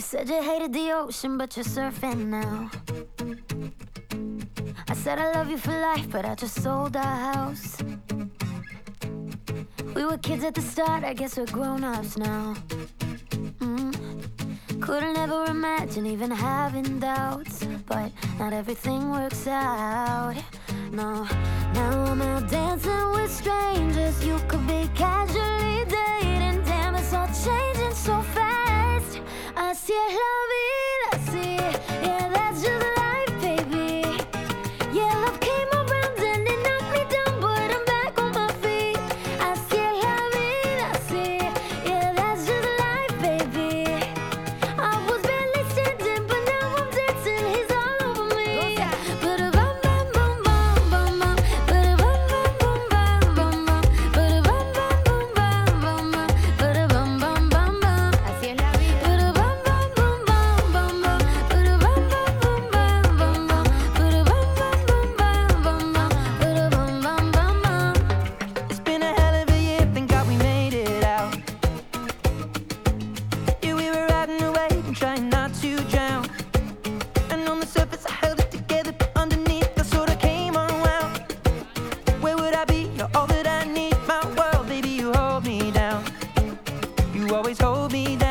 said you hated the ocean, but you're surfing now. I said I love you for life, but I just sold our house. We were kids at the start, I guess we're grown-ups now. Couldn't ever imagine even having doubts, but not everything works out. No, now I'm out dancing with strangers. You could be casually dating. Damn, it's all changing so fast. Así es la vida, sí. Yeah, that's just life, baby. Yeah, love came around and it knocked me down, but I'm back on my feet. Así es la vida, sí. Yeah, that's just life, baby. I was barely standing, but now I'm dancing. He's all over me. Ba-da-bum, bum, bum, bum, bum, bum. Ba-da-bum, bum, bum, bum, bum, bum. Ba-da-bum, bum, bum, bum, bum, bum. Ba-da-bum, bum, bum, bum. Así es la vida. Ba-da-bum, bum, bum, bum, bum, bum. Ba-da-bum, bum, bum, bum, bum, bum. Ba-da-bum, bum, bum, bum, bum, bum. Ba-da-bum, bum, bum, bum. It's been a hell of a year, thank God we made it out. Yeah, we were riding away and trying not to drown. And on the surface I held it together, but underneath I sort of came unwound. Where would I be? You're all that I need, my world, baby, you hold me down. You always hold me down.